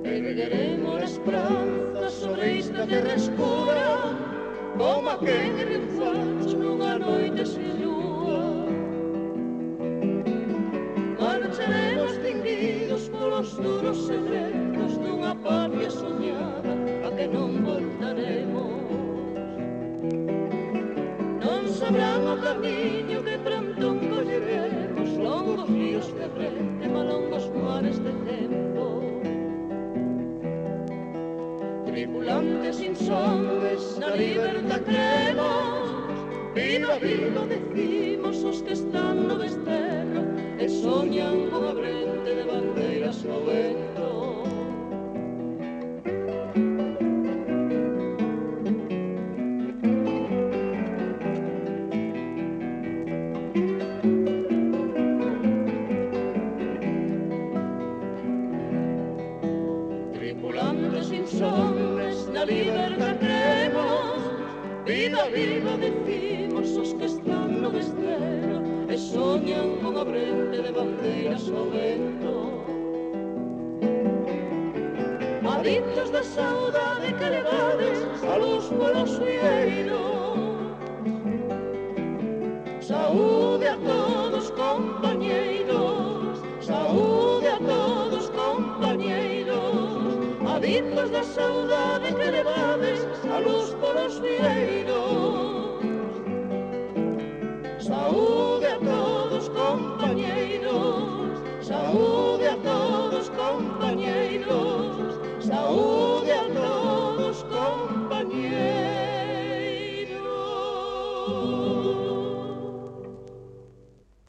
Ergueremos a esperanza sobre esta terra escura, como aquel triunfamos nunha noite sin lúa. Marcharemos cindidos polos duros segredos dunha patria soñada a que non voltaremos. Non sabrán o camiño que pronto colleremos, longos ríos de frente, malongos mares de tempo. Tripulantes insondes, na libertad creemos, viva, viva decimos os que están no desterro e soñan con a brente de bandeiras no vento. Tripulantes insondes, na libertad creemos, viva, viva decimos os que están no desterro e soñan con a brente de bandeiras ao vento. Adictos da saudade que levades a luz polos vieiros. Saúde a todos compañeiros, saúde a todos compañeiros, adictos da saudade que levades a luz polos vieiros. Saúde a todos compañeiros, saúde a todos compañeiros, saúde a todos compañeiros.